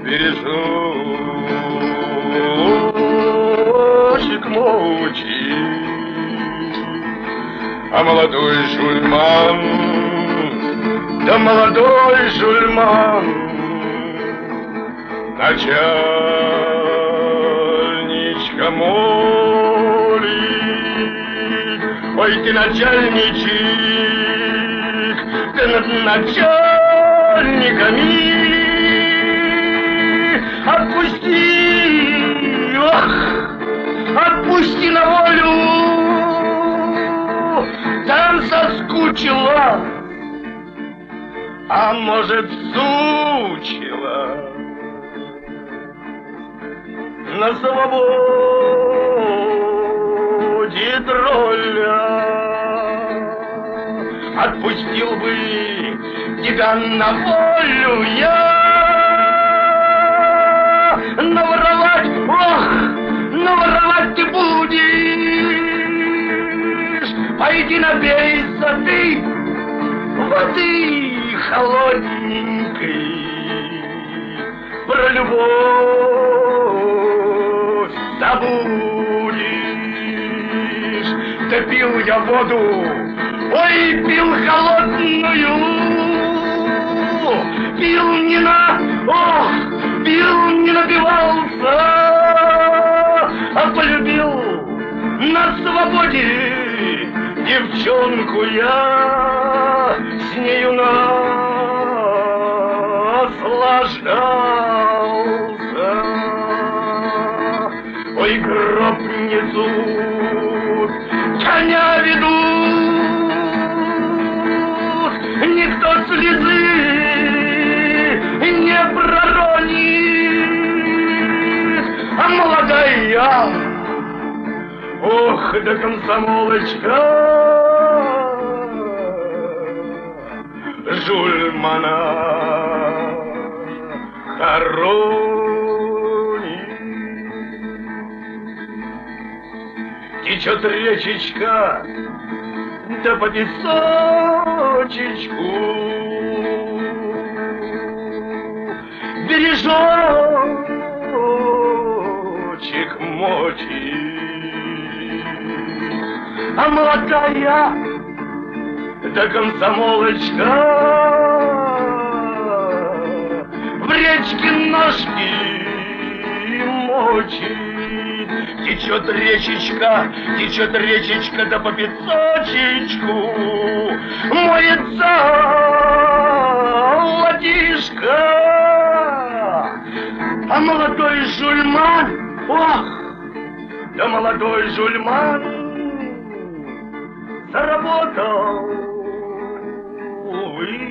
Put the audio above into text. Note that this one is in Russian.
бережочек мочи, а молодой жульман, да молодой жульман, начальничка молит. Ой, ты начальничек, ты над начальниками отпусти, ох, отпусти на волю, там соскучила, а может сучила на свободе тролля. Отпустил бы тебя на волю я, наворовать, ох, наворовать ты будешь. Пойди напейся ты воды холодненькой, про любовь забудешь. Да пил я воду, ой, пил холодную, пил не напивался, а полюбил на свободе девчонку я, с нею наслаждался. Ой, гроб несут, коня ведут, никто слезы не проронит, а молодая, ох, да комсомолочка, жульмана хоронит. Течет речечка, да по песочечку, бережочек мочи, а молодая, да комсомолочка в речке ножки мочит. Течет речечка, да по песочечку моется ладишка, а молодой жульман, ох, да молодой жульман заработал, увы.